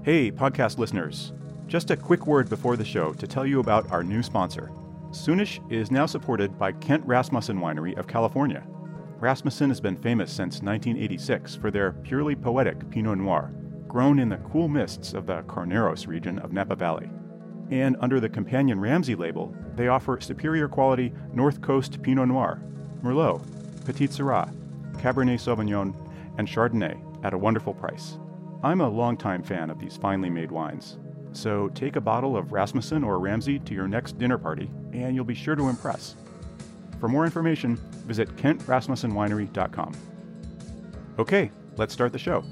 Hey, podcast listeners. Just a quick word before the show to tell you about our new sponsor. Soonish is now supported by Kent Rasmussen Winery of California. Rasmussen has been famous since 1986 for their purely poetic Pinot Noir, grown in the cool mists of the Carneros region of Napa Valley. And under the Companion Ramsey label, they offer superior quality North Coast Pinot Noir, Merlot, Petit Syrah, Cabernet Sauvignon, and Chardonnay at a wonderful price. I'm a longtime fan of these finely made wines, so take a bottle of Rasmussen or Ramsey to your next dinner party, and you'll be sure to impress. For more information, visit KentRasmussenWinery.com. Okay, let's start the show.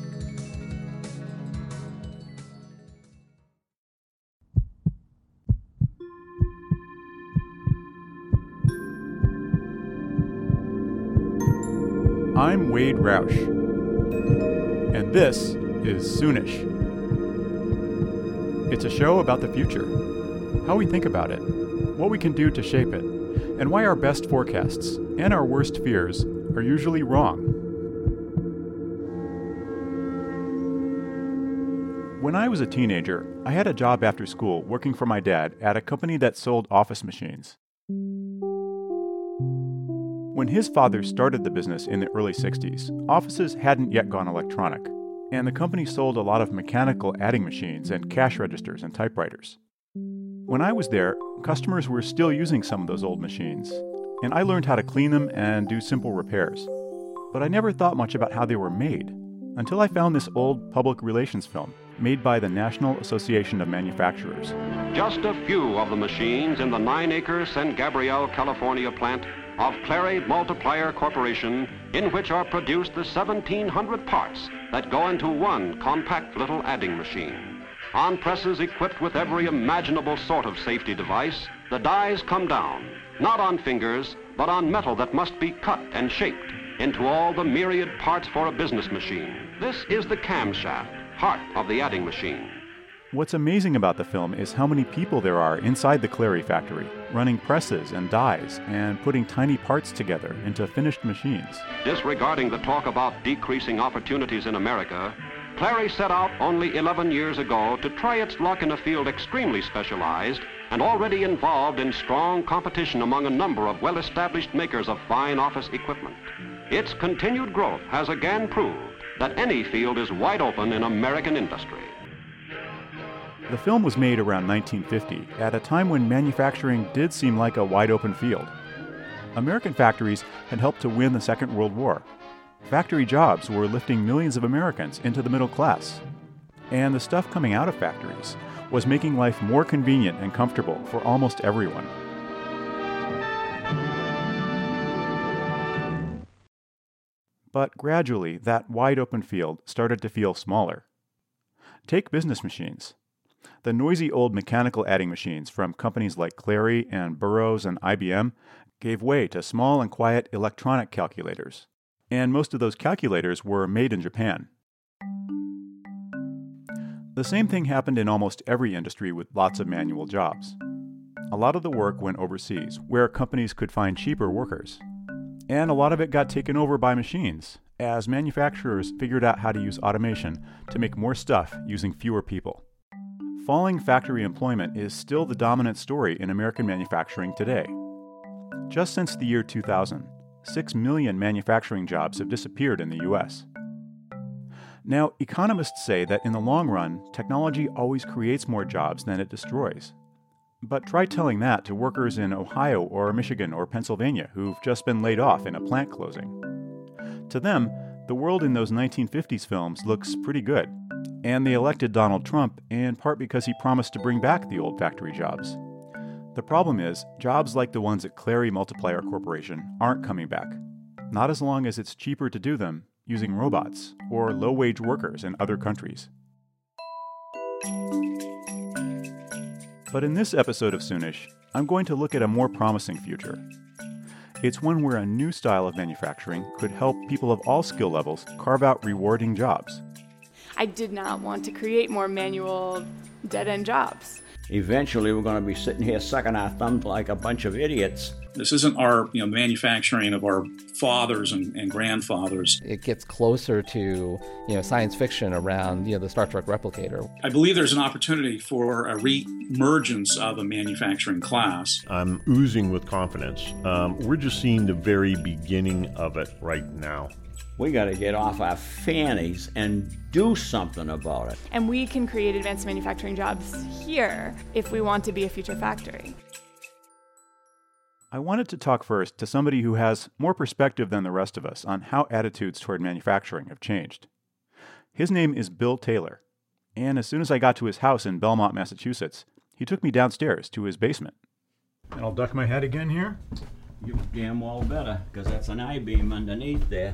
I'm Wade Roush, and this is Soonish. It's a show about the future, how we think about it, what we can do to shape it, and why our best forecasts and our worst fears are usually wrong. When I was a teenager, I had a job after school working for my dad at a company that sold office machines. When his father started the business in the early 60s, offices hadn't yet gone electronic, and the company sold a lot of mechanical adding machines and cash registers and typewriters. When I was there, customers were still using some of those old machines, and I learned how to clean them and do simple repairs. But I never thought much about how they were made, until I found this old public relations film made by the National Association of Manufacturers. Just a few of the machines in the 9-acre San Gabriel, California plant of Clary Multiplier Corporation, in which are produced the 1,700 parts that go into one compact little adding machine. On presses equipped with every imaginable sort of safety device, the dies come down, not on fingers, but on metal that must be cut and shaped into all the myriad parts for a business machine. This is the camshaft, heart of the adding machine. What's amazing about the film is how many people there are inside the Clary factory, running presses and dies and putting tiny parts together into finished machines. Disregarding the talk about decreasing opportunities in America, Clary set out only 11 years ago to try its luck in a field extremely specialized and already involved in strong competition among a number of well-established makers of fine office equipment. Its continued growth has again proved that any field is wide open in American industry. The film was made around 1950, at a time when manufacturing did seem like a wide-open field. American factories had helped to win the Second World War. Factory jobs were lifting millions of Americans into the middle class. And the stuff coming out of factories was making life more convenient and comfortable for almost everyone. But gradually, that wide-open field started to feel smaller. Take business machines. The noisy old mechanical adding machines from companies like Clary and Burroughs and IBM gave way to small and quiet electronic calculators. And most of those calculators were made in Japan. The same thing happened in almost every industry with lots of manual jobs. A lot of the work went overseas, where companies could find cheaper workers. And a lot of it got taken over by machines, as manufacturers figured out how to use automation to make more stuff using fewer people. Falling factory employment is still the dominant story in American manufacturing today. Just since the year 2000, 6 million manufacturing jobs have disappeared in the U.S. Now, economists say that in the long run, technology always creates more jobs than it destroys. But try telling that to workers in Ohio or Michigan or Pennsylvania who've just been laid off in a plant closing. To them, the world in those 1950s films looks pretty good. And they elected Donald Trump in part because he promised to bring back the old factory jobs. The problem is, jobs like the ones at Clary Multiplier Corporation aren't coming back. Not as long as it's cheaper to do them using robots or low-wage workers in other countries. But in this episode of Soonish, I'm going to look at a more promising future. It's one where a new style of manufacturing could help people of all skill levels carve out rewarding jobs. I did not want to create more manual, dead-end jobs. Eventually, we're going to be sitting here sucking our thumbs like a bunch of idiots. This isn't our manufacturing of our fathers and grandfathers. It gets closer to science fiction around the Star Trek replicator. I believe there's an opportunity for a re-emergence of a manufacturing class. I'm oozing with confidence. We're just seeing the very beginning of it right now. We got to get off our fannies and do something about it. And we can create advanced manufacturing jobs here if we want to be a future factory. I wanted to talk first to somebody who has more perspective than the rest of us on how attitudes toward manufacturing have changed. His name is Bill Taylor, and as soon as I got to his house in Belmont, Massachusetts, he took me downstairs to his basement. And I'll duck my head again here. You damn well better, because that's an I-beam underneath there.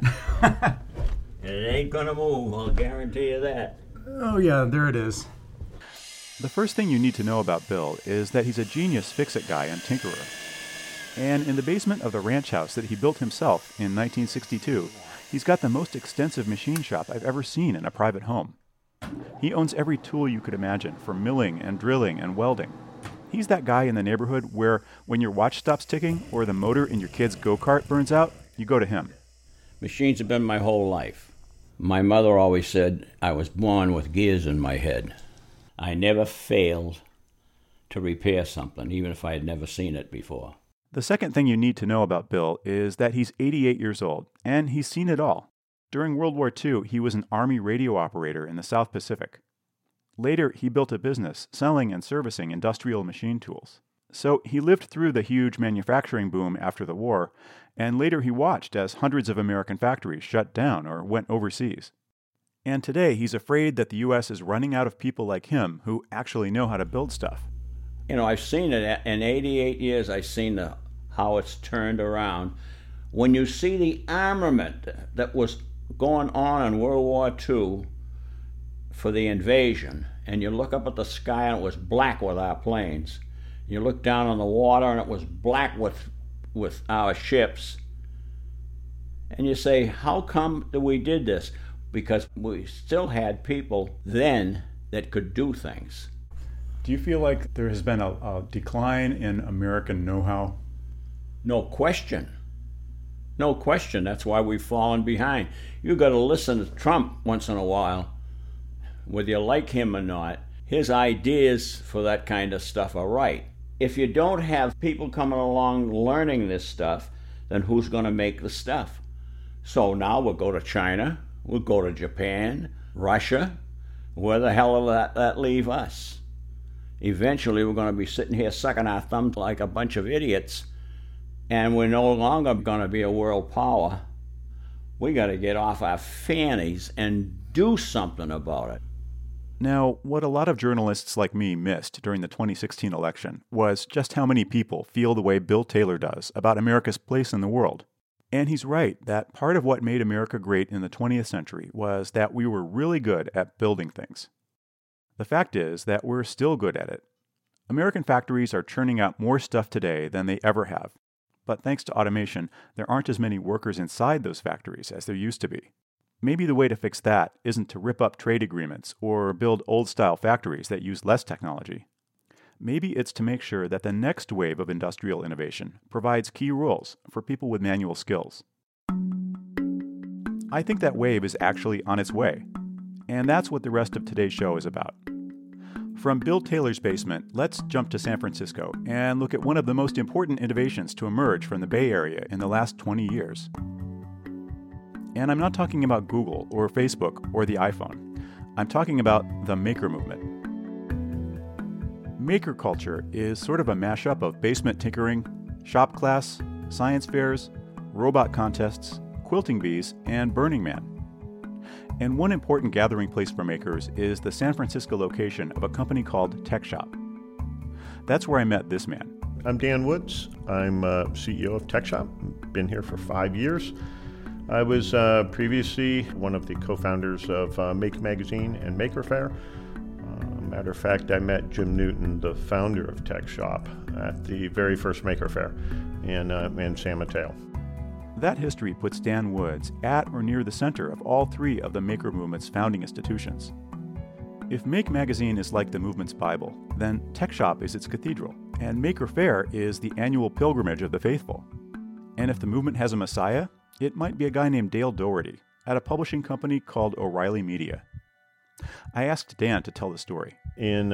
It ain't gonna move, I'll guarantee you that. Oh yeah, there it is. The first thing you need to know about Bill is that he's a genius fix-it guy and tinkerer. And in the basement of the ranch house that he built himself in 1962, he's got the most extensive machine shop I've ever seen in a private home. He owns every tool you could imagine for milling and drilling and welding. He's that guy in the neighborhood where when your watch stops ticking or the motor in your kid's go-kart burns out, you go to him. Machines have been my whole life. My mother always said I was born with gears in my head. I never failed to repair something, even if I had never seen it before. The second thing you need to know about Bill is that he's 88 years old, and he's seen it all. During World War II, he was an Army radio operator in the South Pacific. Later, he built a business selling and servicing industrial machine tools. So he lived through the huge manufacturing boom after the war, and later he watched as hundreds of American factories shut down or went overseas. And today, he's afraid that the U.S. is running out of people like him who actually know how to build stuff. I've seen it in 88 years. I've seen how it's turned around. When you see the armament that was going on in World War II for the invasion, and you look up at the sky and it was black with our planes. You look down on the water and it was black with our ships. And you say, how come that we did this? Because we still had people then that could do things. Do you feel like there has been a decline in American know-how? No question. No question. That's why we've fallen behind. You've got to listen to Trump once in a while, whether you like him or not. His ideas for that kind of stuff are right. If you don't have people coming along learning this stuff, then who's going to make the stuff? So now we'll go to China, we'll go to Japan, Russia. Where the hell will that leave us? Eventually, we're going to be sitting here sucking our thumbs like a bunch of idiots, and we're no longer going to be a world power. We got to get off our fannies and do something about it. Now, what a lot of journalists like me missed during the 2016 election was just how many people feel the way Bill Taylor does about America's place in the world. And he's right that part of what made America great in the 20th century was that we were really good at building things. The fact is that we're still good at it. American factories are churning out more stuff today than they ever have. But thanks to automation, there aren't as many workers inside those factories as there used to be. Maybe the way to fix that isn't to rip up trade agreements or build old-style factories that use less technology. Maybe it's to make sure that the next wave of industrial innovation provides key roles for people with manual skills. I think that wave is actually on its way. And that's what the rest of today's show is about. From Bill Taylor's basement, let's jump to San Francisco and look at one of the most important innovations to emerge from the Bay Area in the last 20 years. And I'm not talking about Google or Facebook or the iPhone. I'm talking about the maker movement. Maker culture is sort of a mashup of basement tinkering, shop class, science fairs, robot contests, quilting bees, and Burning Man. And one important gathering place for makers is the San Francisco location of a company called Tech Shop. That's where I met this man. I'm Dan Woods. I'm CEO of Tech Shop. Been here for 5 years. I was previously one of the co-founders of Make Magazine and Maker Faire. Matter of fact, I met Jim Newton, the founder of Tech Shop, at the very first Maker Faire in San Mateo. That history puts Dan Woods at or near the center of all three of the Maker Movement's founding institutions. If Make Magazine is like the movement's Bible, then Tech Shop is its cathedral, and Maker Faire is the annual pilgrimage of the faithful. And if the movement has a messiah, it might be a guy named Dale Dougherty at a publishing company called O'Reilly Media. I asked Dan to tell the story. In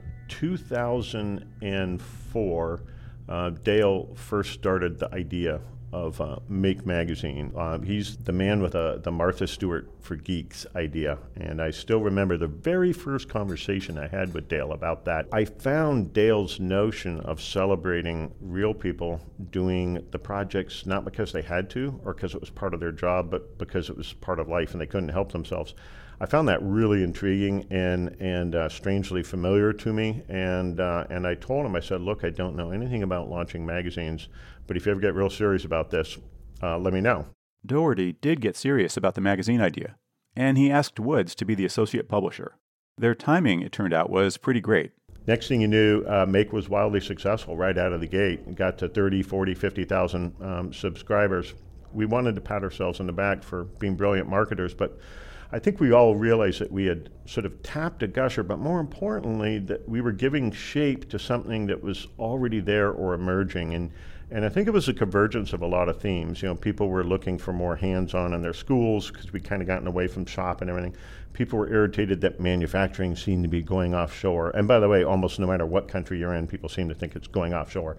2004, Dale first started the idea of Make Magazine. He's the man with the Martha Stewart for Geeks idea, and I still remember the very first conversation I had with Dale about that. I found Dale's notion of celebrating real people doing the projects not because they had to or because it was part of their job, but because it was part of life and they couldn't help themselves. I found that really intriguing and strangely familiar to me, and I told him, I said, look, I don't know anything about launching magazines, but if you ever get real serious about this, let me know. Dougherty did get serious about the magazine idea, and he asked Woods to be the associate publisher. Their timing, it turned out, was pretty great. Next thing you knew, Make was wildly successful right out of the gate. It got to 30, 40, 50,000 subscribers. We wanted to pat ourselves on the back for being brilliant marketers, but I think we all realized that we had sort of tapped a gusher, but more importantly, that we were giving shape to something that was already there or emerging. And I think it was a convergence of a lot of themes. You know, people were looking for more hands-on in their schools because we'd kind of gotten away from shop and everything. People were irritated that manufacturing seemed to be going offshore. And by the way, almost no matter what country you're in, people seem to think it's going offshore.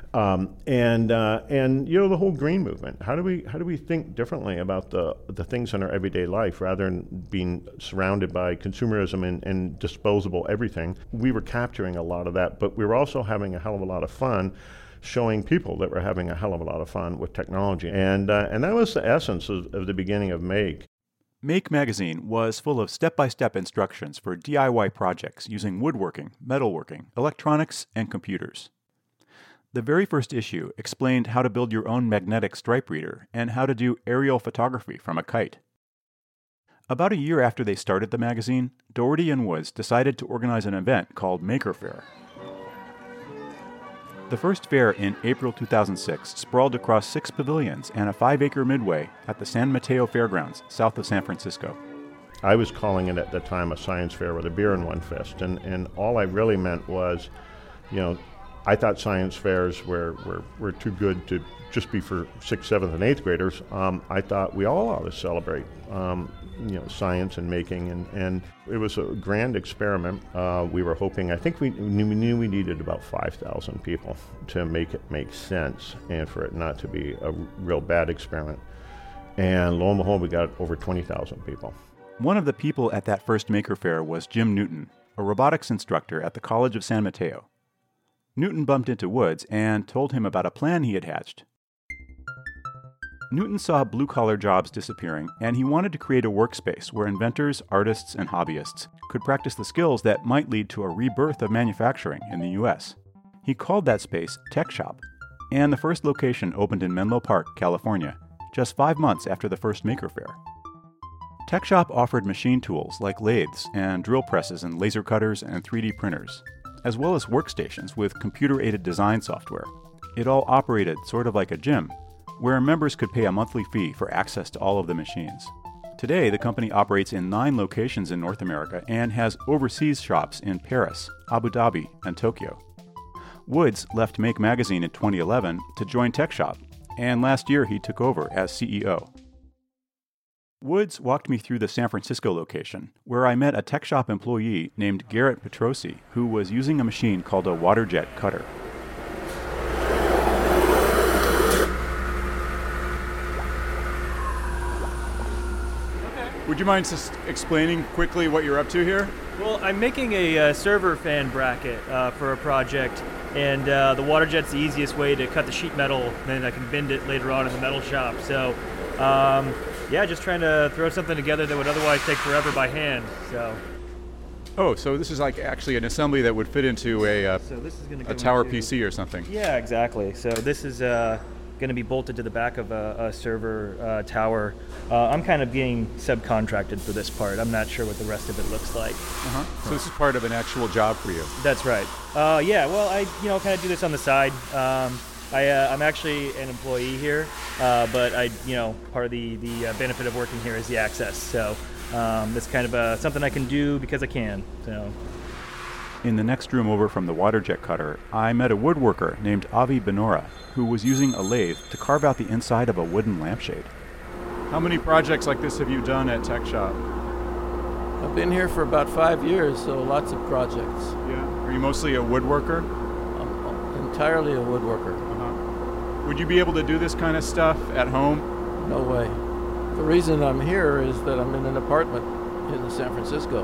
And you know, the whole green movement. How do we think differently about the things in our everyday life rather than being surrounded by consumerism and disposable everything? We were capturing a lot of that, but we were also having a hell of a lot of fun showing people that were having a hell of a lot of fun with technology. And that was the essence of the beginning of Make. Make Magazine was full of step-by-step instructions for DIY projects using woodworking, metalworking, electronics, and computers. The very first issue explained how to build your own magnetic stripe reader and how to do aerial photography from a kite. About a year after they started the magazine, Dougherty and Woods decided to organize an event called Maker Faire. The first fair in April 2006 sprawled across 6 pavilions and a 5-acre midway at the San Mateo Fairgrounds, south of San Francisco. I was calling it at the time a science fair with a beer in one fist, and all I really meant was, you know, I thought science fairs were too good to just be for 6th, 7th, and 8th graders. I thought we all ought to celebrate, you know, science and making, and it was a grand experiment. We were hoping, I think we knew we needed about 5,000 people to make it make sense and for it not to be a real bad experiment. And lo and behold, we got over 20,000 people. One of the people at that first Maker Faire was Jim Newton, a robotics instructor at the College of San Mateo. Newton bumped into Woods and told him about a plan he had hatched. Newton saw blue-collar jobs disappearing, and he wanted to create a workspace where inventors, artists, and hobbyists could practice the skills that might lead to a rebirth of manufacturing in the U.S. He called that space Tech Shop, and the first location opened in Menlo Park, California, just 5 months after the first Maker Faire. Tech Shop offered machine tools like lathes and drill presses and laser cutters and 3D printers, as well as workstations with computer-aided design software. It all operated sort of like a gym, where members could pay a monthly fee for access to all of the machines. Today, the company operates in 9 locations in North America and has overseas shops in Paris, Abu Dhabi, and Tokyo. Woods left Make Magazine in 2011 to join Tech Shop, and last year he took over as CEO. Woods walked me through the San Francisco location, where I met a Tech Shop employee named Garrett Petrosi, who was using a machine called a water jet cutter. Would you mind just explaining quickly what you're up to here? Well, I'm making a server fan bracket for a project, and the water jet's the easiest way to cut the sheet metal, and then I can bend it later on in the metal shop. So, yeah, just trying to throw something together that would otherwise take forever by hand. Oh, so this is like actually an assembly that would fit into a tower PC or something. Yeah, exactly. So this is going to be bolted to the back of a server tower. I'm kind of being subcontracted for this part. I'm not sure what the rest of it looks like. So this is part of an actual job for you. That's right. Yeah, well, I kind of do this on the side. I'm actually an employee here, but part of the benefit of working here is the access. So that's kind of something I can do because I can. So. In the next room over from the water jet cutter, I met a woodworker named Avi Benora, who was using a lathe to carve out the inside of a wooden lampshade. How many projects like this have you done at Tech Shop? I've been here for about 5 years, so lots of projects. Yeah. Are you mostly a woodworker? I'm entirely a woodworker. Would you be able to do this kind of stuff at home? No way. The reason I'm here is that I'm in an apartment in San Francisco,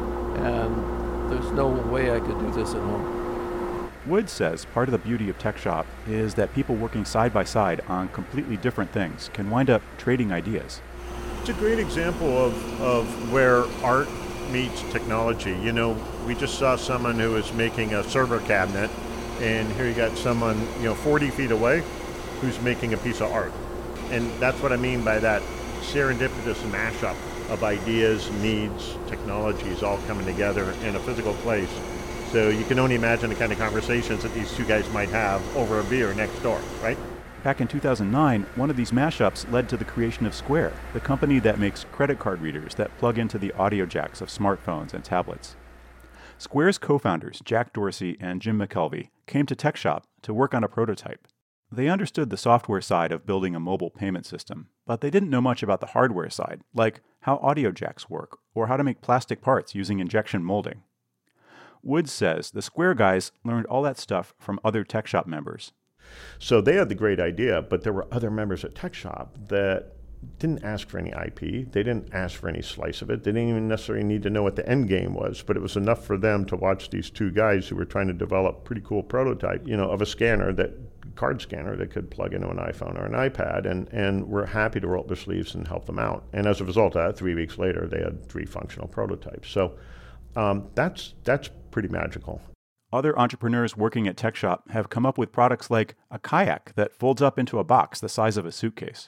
and there's no way I could do this at home. Wood says part of the beauty of Tech Shop is that people working side by side on completely different things can wind up trading ideas. It's a great example of where art meets technology. You know, we just saw someone who was making a server cabinet, and here you got someone, 40 feet away who's making a piece of art. And that's what I mean by that serendipitous mashup of ideas, needs, technologies all coming together in a physical place. So you can only imagine the kind of conversations that these two guys might have over a beer next door, right? Back in 2009, one of these mashups led to the creation of Square, the company that makes credit card readers that plug into the audio jacks of smartphones and tablets. Square's co-founders, Jack Dorsey and Jim McKelvey, came to Tech Shop to work on a prototype. They understood the software side of building a mobile payment system, but they didn't know much about the hardware side, like how audio jacks work or how to make plastic parts using injection molding. Woods says the Square guys learned all that stuff from other Tech Shop members. So they had the great idea, but there were other members at Tech Shop that didn't ask for any IP. They didn't ask for any slice of it. They didn't even necessarily need to know what the end game was, but it was enough for them to watch these two guys who were trying to develop pretty cool prototype, of a card scanner that could plug into an iPhone or an iPad, and we're happy to roll up their sleeves and help them out. And as a result of that, 3 weeks later, they had 3 functional prototypes. So that's pretty magical. Other entrepreneurs working at Tech Shop have come up with products like a kayak that folds up into a box the size of a suitcase.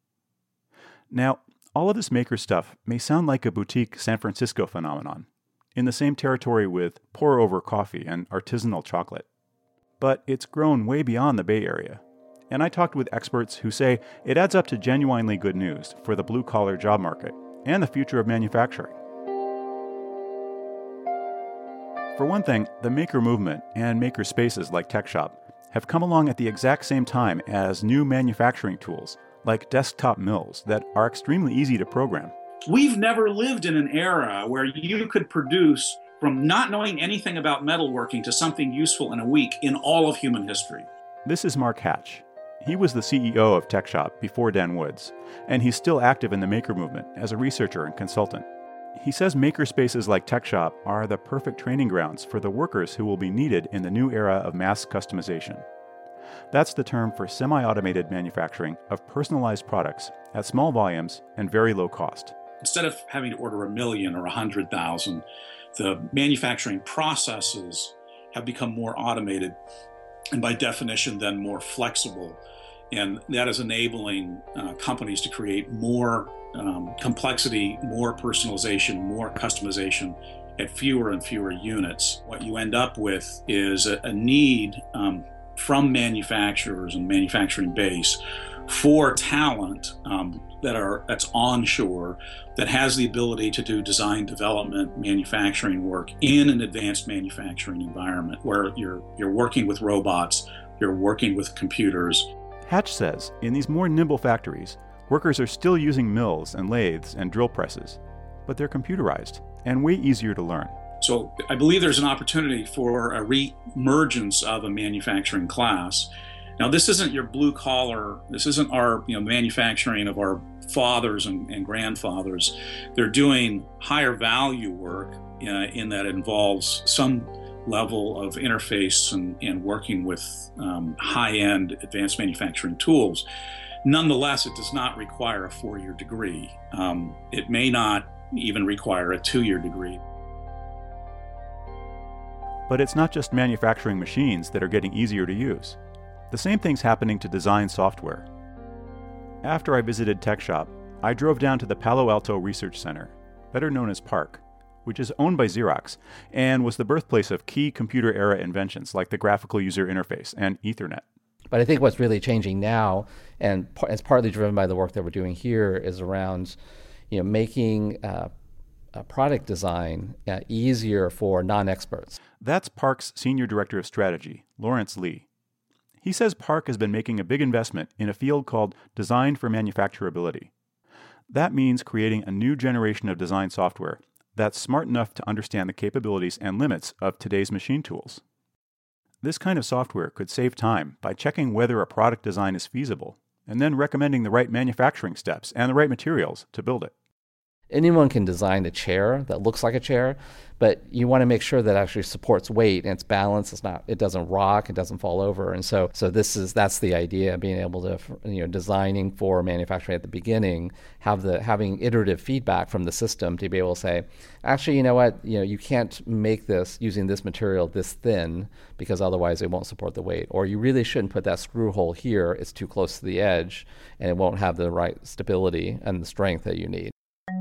Now, all of this maker stuff may sound like a boutique San Francisco phenomenon, in the same territory with pour-over coffee and artisanal chocolate. But it's grown way beyond the Bay Area. And I talked with experts who say it adds up to genuinely good news for the blue-collar job market and the future of manufacturing. For one thing, the maker movement and maker spaces like Tech Shop have come along at the exact same time as new manufacturing tools like desktop mills that are extremely easy to program. We've never lived in an era where you could produce from not knowing anything about metalworking to something useful in a week in all of human history. This is Mark Hatch. He was the CEO of Tech Shop before Dan Woods, and he's still active in the maker movement as a researcher and consultant. He says maker spaces like Tech Shop are the perfect training grounds for the workers who will be needed in the new era of mass customization. That's the term for semi-automated manufacturing of personalized products at small volumes and very low cost. Instead of having to order 1 million or 100,000, the manufacturing processes have become more automated and by definition then more flexible. And that is enabling companies to create more complexity, more personalization, more customization at fewer and fewer units. What you end up with is a need from manufacturers and manufacturing base for talent that's onshore, that has the ability to do design, development, manufacturing work in an advanced manufacturing environment where you're working with robots, you're working with computers. Hatch says in these more nimble factories, workers are still using mills and lathes and drill presses, but they're computerized and way easier to learn. So I believe there's an opportunity for a re-emergence of a manufacturing class. Now, this isn't your blue collar, this isn't our manufacturing of our fathers and grandfathers. They're doing higher value work in that it involves some level of interface and working with high-end advanced manufacturing tools. Nonetheless, it does not require a 4-year degree. It may not even require a 2-year degree. But it's not just manufacturing machines that are getting easier to use. The same thing's happening to design software. After I visited Tech Shop, I drove down to the Palo Alto Research Center, better known as PARC, which is owned by Xerox and was the birthplace of key computer-era inventions like the graphical user interface and Ethernet. But I think what's really changing now, and it's partly driven by the work that we're doing here, is around making product design easier for non-experts. That's Park's Senior Director of Strategy, Lawrence Lee. He says Park has been making a big investment in a field called Design for Manufacturability. That means creating a new generation of design software that's smart enough to understand the capabilities and limits of today's machine tools. This kind of software could save time by checking whether a product design is feasible and then recommending the right manufacturing steps and the right materials to build it. Anyone can design a chair that looks like a chair, but you want to make sure that it actually supports weight and it's balanced. It doesn't rock, it doesn't fall over, and so that's the idea, being able to, designing for manufacturing at the beginning, having iterative feedback from the system to be able to say, actually, you know what, you can't make this using this material this thin because otherwise it won't support the weight, or you really shouldn't put that screw hole here; it's too close to the edge, and it won't have the right stability and the strength that you need.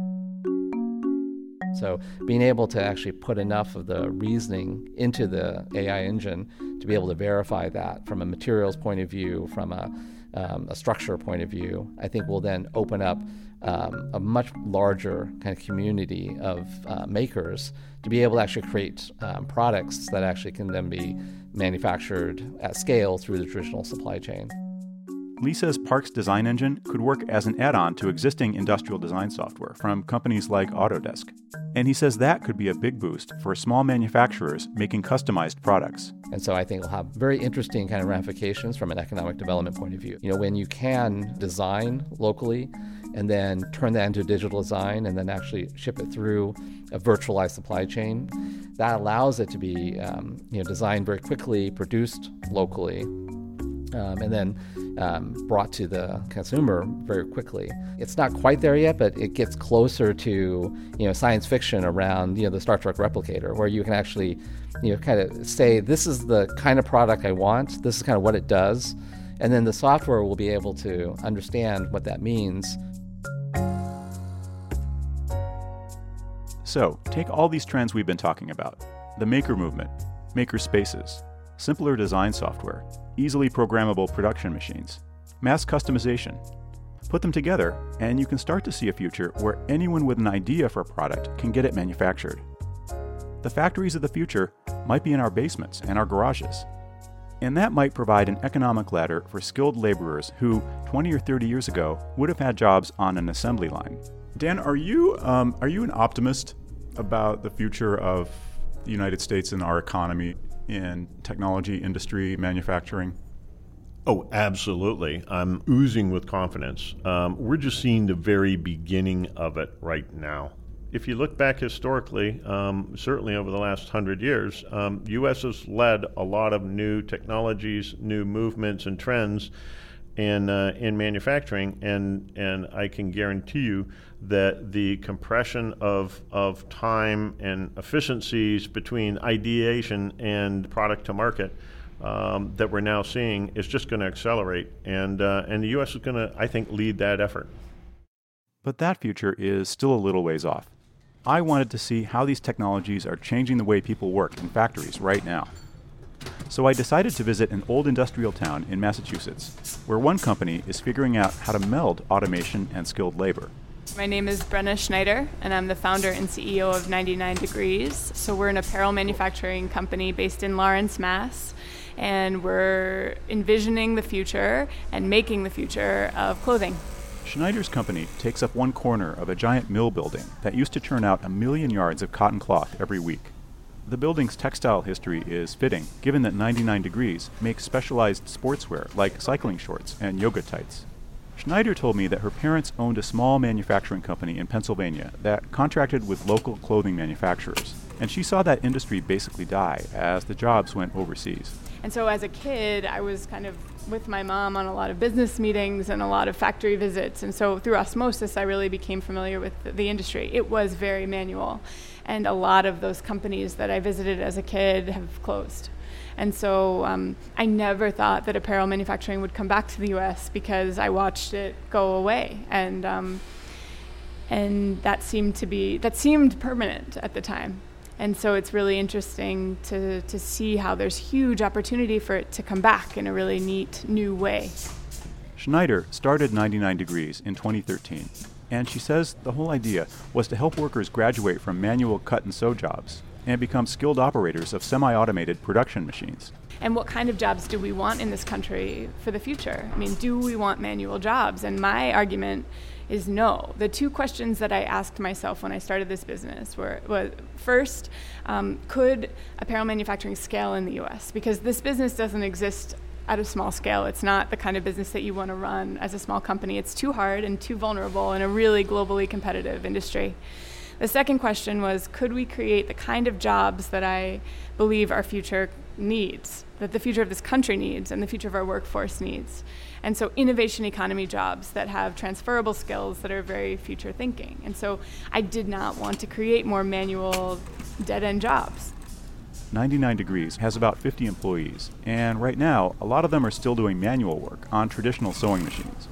So being able to actually put enough of the reasoning into the AI engine to be able to verify that from a materials point of view, from a structure point of view, I think will then open up a much larger kind of community of makers to be able to actually create products that actually can then be manufactured at scale through the traditional supply chain. Lee says Park's design engine could work as an add-on to existing industrial design software from companies like Autodesk. And he says that could be a big boost for small manufacturers making customized products. And so I think it'll have very interesting kind of ramifications from an economic development point of view. When you can design locally and then turn that into digital design and then actually ship it through a virtualized supply chain, that allows it to be designed very quickly, produced locally, and then brought to the consumer very quickly. It's not quite there yet, but it gets closer to science fiction around the Star Trek replicator, where you can actually kind of say, this is the kind of product I want, this is kind of what it does, and then the software will be able to understand what that means. So, take all these trends we've been talking about: the maker movement, maker spaces, simpler design software, easily programmable production machines, mass customization. Put them together, and you can start to see a future where anyone with an idea for a product can get it manufactured. The factories of the future might be in our basements and our garages. And that might provide an economic ladder for skilled laborers who, 20 or 30 years ago, would have had jobs on an assembly line. Dan, are you an optimist about the future of the United States and our economy in technology, industry, manufacturing? Oh, absolutely. I'm oozing with confidence. We're just seeing the very beginning of it right now. If you look back historically, certainly over the last 100 years, the U.S. has led a lot of new technologies, new movements and trends in manufacturing, and I can guarantee you that the compression of time and efficiencies between ideation and product to market that we're now seeing is just going to accelerate, and the U.S. is going to, I think, lead that effort. But that future is still a little ways off. I wanted to see how these technologies are changing the way people work in factories right now. So I decided to visit an old industrial town in Massachusetts, where one company is figuring out how to meld automation and skilled labor. My name is Brenna Schneider, and I'm the founder and CEO of 99 Degrees. So we're an apparel manufacturing company based in Lawrence, Mass., and we're envisioning the future and making the future of clothing. Schneider's company takes up one corner of a giant mill building that used to churn out 1 million yards of cotton cloth every week. The building's textile history is fitting, given that 99 Degrees makes specialized sportswear like cycling shorts and yoga tights. Schneider told me that her parents owned a small manufacturing company in Pennsylvania that contracted with local clothing manufacturers, and she saw that industry basically die as the jobs went overseas. And so as a kid, I was kind of with my mom on a lot of business meetings and a lot of factory visits. And so through osmosis, I really became familiar with the industry. It was very manual. And a lot of those companies that I visited as a kid have closed. And so I never thought that apparel manufacturing would come back to the U.S. because I watched it go away. And that seemed permanent at the time. And so it's really interesting to see how there's huge opportunity for it to come back in a really neat new way. Schneider started 99 Degrees in 2013. And she says the whole idea was to help workers graduate from manual cut and sew jobs and become skilled operators of semi-automated production machines. And what kind of jobs do we want in this country for the future? I mean, do we want manual jobs? And my argument is no. The two questions that I asked myself when I started this business was first, could apparel manufacturing scale in the U.S.? Because this business doesn't exist at a small scale. It's not the kind of business that you want to run as a small company. It's too hard and too vulnerable in a really globally competitive industry. The second question was, could we create the kind of jobs that I believe our future needs, that the future of this country needs and the future of our workforce needs? And so innovation economy jobs that have transferable skills that are very future thinking. And so I did not want to create more manual dead-end jobs. 99 Degrees has about 50 employees, and right now, a lot of them are still doing manual work on traditional sewing machines.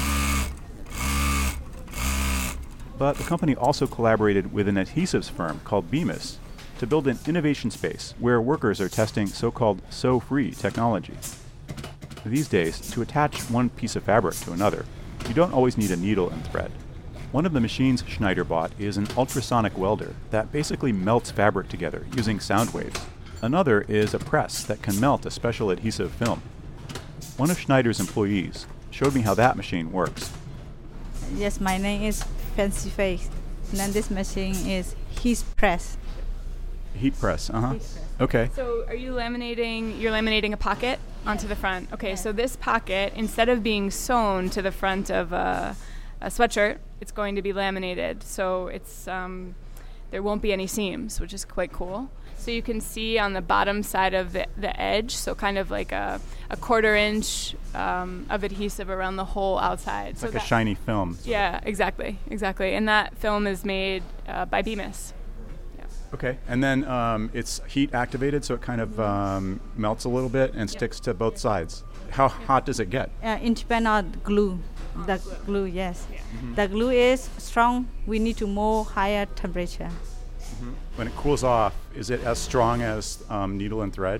But the company also collaborated with an adhesives firm called Bemis to build an innovation space where workers are testing so-called sew-free technology. These days, to attach one piece of fabric to another, you don't always need a needle and thread. One of the machines Schneider bought is an ultrasonic welder that basically melts fabric together using sound waves. Another is a press that can melt a special adhesive film. One of Schneider's employees showed me how that machine works. Yes, my name is Fancy Face, and then this machine is heat press. Heat press, Heat press. Okay. So you're laminating a pocket onto the front. Okay, so this pocket, instead of being sewn to the front of a sweatshirt, it's going to be laminated. So it's there won't be any seams, which is quite cool. So you can see on the bottom side of the edge, so kind of like a 1/4 inch of adhesive around the whole outside. It's so like a shiny film. Yeah, exactly. And that film is made by Bemis. Okay, and then it's heat activated, so it kind of melts a little bit and sticks to both sides. How hot does it get? It depends on glue. The glue, yes. Yeah. Mm-hmm. The glue is strong. We need to more higher temperature. Mm-hmm. When it cools off, is it as strong as needle and thread?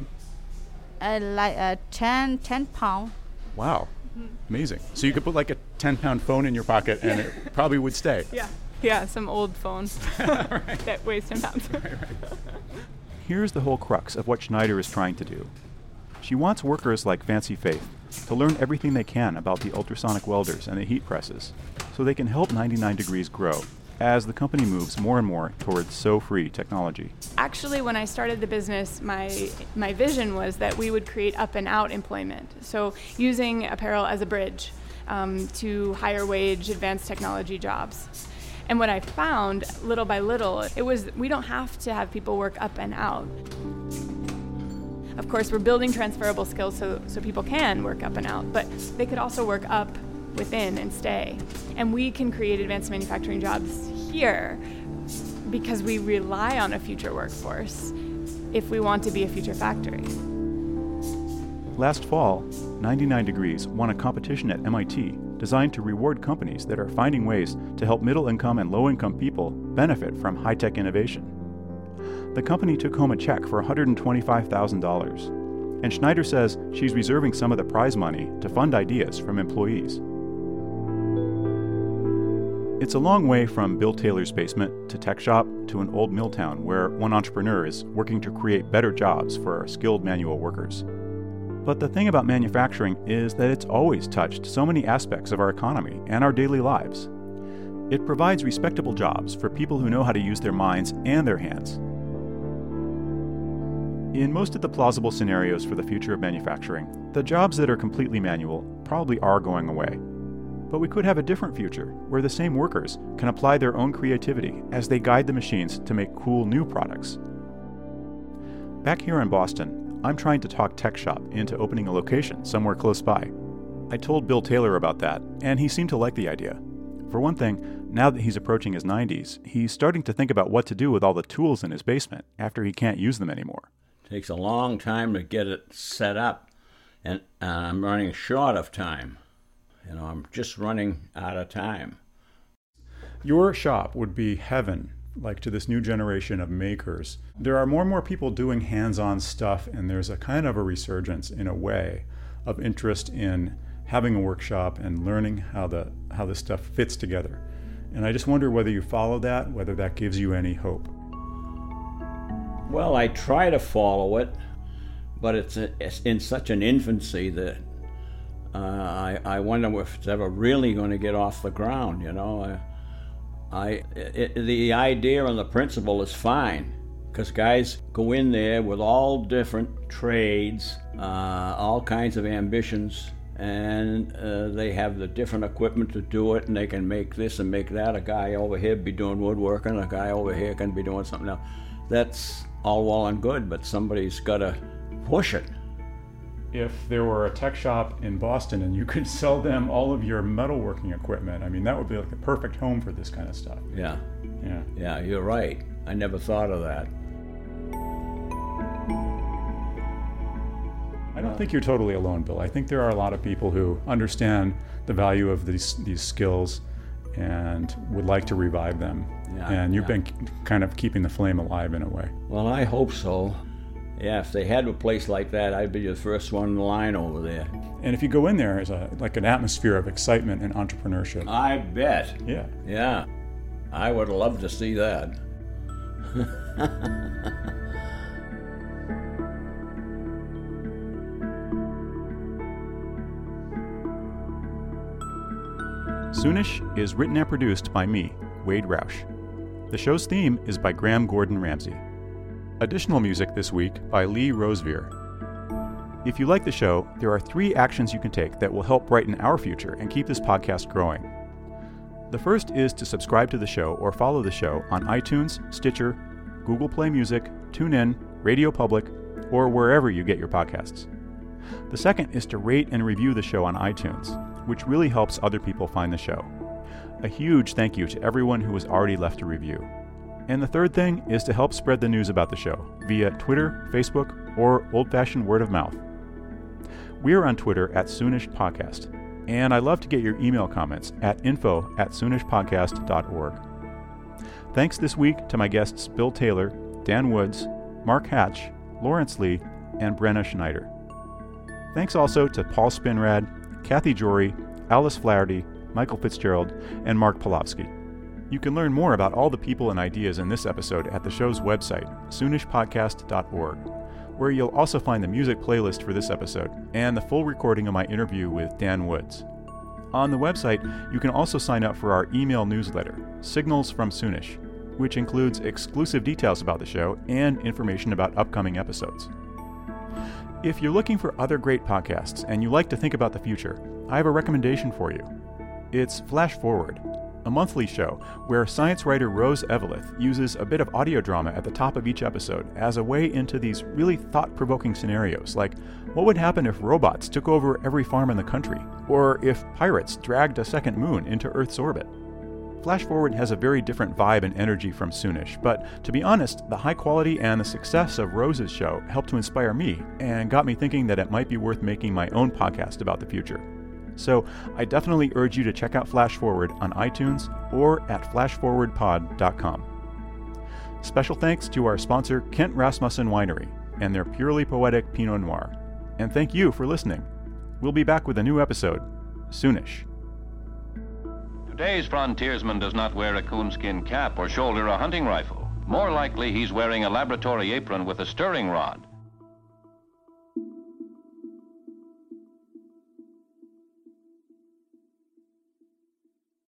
Like 10 pounds. Wow, amazing. So you could put like a 10-pound phone in your pocket and it probably would stay. Yeah, some old phone that weighs 10 pounds. Right. Here's the whole crux of what Schneider is trying to do. She wants workers like Fancy Faith to learn everything they can about the ultrasonic welders and the heat presses so they can help 99 Degrees grow as the company moves more and more towards sew-free technology. Actually, when I started the business, my vision was that we would create up and out employment. So using apparel as a bridge to higher wage, advanced technology jobs. And what I found, little by little, it was we don't have to have people work up and out. Of course, we're building transferable skills so people can work up and out, but they could also work up within and stay. And we can create advanced manufacturing jobs here because we rely on a future workforce if we want to be a future factory. Last fall, 99 Degrees won a competition at MIT designed to reward companies that are finding ways to help middle-income and low-income people benefit from high-tech innovation. The company took home a check for $125,000, and Schneider says she's reserving some of the prize money to fund ideas from employees. It's a long way from Bill Taylor's basement to Tech Shop to an old mill town where one entrepreneur is working to create better jobs for our skilled manual workers. But the thing about manufacturing is that it's always touched so many aspects of our economy and our daily lives. It provides respectable jobs for people who know how to use their minds and their hands. In most of the plausible scenarios for the future of manufacturing, the jobs that are completely manual probably are going away. But we could have a different future where the same workers can apply their own creativity as they guide the machines to make cool new products. Back here in Boston, I'm trying to talk Tech Shop into opening a location somewhere close by. I told Bill Taylor about that, and he seemed to like the idea. For one thing, now that he's approaching his 90s, he's starting to think about what to do with all the tools in his basement after he can't use them anymore. Takes a long time to get it set up, and I'm running short of time. I'm just running out of time. Your shop would be heaven, like to this new generation of makers. There are more and more people doing hands-on stuff, and there's a kind of a resurgence, in a way, of interest in having a workshop and learning how the stuff fits together. And I just wonder whether you follow that, whether that gives you any hope. Well, I try to follow it, but it's in such an infancy that I wonder if it's ever really going to get off the ground, you know. The idea and the principle is fine, because guys go in there with all different trades, all kinds of ambitions, and they have the different equipment to do it, and they can make this and make that. A guy over here be doing woodworking, a guy over here can be doing something else. That's all well and good, but somebody's got to push it. If there were a tech shop in Boston and you could sell them all of your metalworking equipment, I mean, that would be like the perfect home for this kind of stuff. Yeah. Yeah. Yeah, you're right. I never thought of that. I don't think you're totally alone, Bill. I think there are a lot of people who understand the value of these skills and would like to revive them. Yeah, and you've been kind of keeping the flame alive in a way. Well, I hope so. Yeah, if they had a place like that, I'd be the first one in line over there. And if you go in there, there's like an atmosphere of excitement and entrepreneurship. I bet. Yeah. Yeah. I would love to see that. Soonish is written and produced by me, Wade Roush. The show's theme is by Graham Gordon Ramsay. Additional music this week by Lee Rosevere. If you like the show, there are 3 actions you can take that will help brighten our future and keep this podcast growing. The first is to subscribe to the show or follow the show on iTunes, Stitcher, Google Play Music, TuneIn, Radio Public, or wherever you get your podcasts. The second is to rate and review the show on iTunes, which really helps other people find the show. A huge thank you to everyone who has already left a review. And the third thing is to help spread the news about the show via Twitter, Facebook, or old-fashioned word of mouth. We are on Twitter at Soonish Podcast, and I love to get your email comments at info@soonishpodcast.org. Thanks this week to my guests Bill Taylor, Dan Woods, Mark Hatch, Lawrence Lee, and Brenna Schneider. Thanks also to Paul Spinrad, Kathy Jory, Alice Flaherty, Michael Fitzgerald, and Mark Polofsky. You can learn more about all the people and ideas in this episode at the show's website, soonishpodcast.org, where you'll also find the music playlist for this episode and the full recording of my interview with Dan Woods. On the website, you can also sign up for our email newsletter, Signals from Soonish, which includes exclusive details about the show and information about upcoming episodes. If you're looking for other great podcasts and you like to think about the future, I have a recommendation for you. It's Flash Forward, a monthly show where science writer Rose Eveleth uses a bit of audio drama at the top of each episode as a way into these really thought-provoking scenarios, like what would happen if robots took over every farm in the country, or if pirates dragged a second moon into Earth's orbit. Flash Forward has a very different vibe and energy from Soonish, but to be honest, the high quality and the success of Rose's show helped to inspire me and got me thinking that it might be worth making my own podcast about the future. So I definitely urge you to check out Flash Forward on iTunes or at flashforwardpod.com. Special thanks to our sponsor, Kent Rasmussen Winery, and their purely poetic Pinot Noir. And thank you for listening. We'll be back with a new episode soonish. Today's frontiersman does not wear a coonskin cap or shoulder a hunting rifle. More likely, he's wearing a laboratory apron with a stirring rod.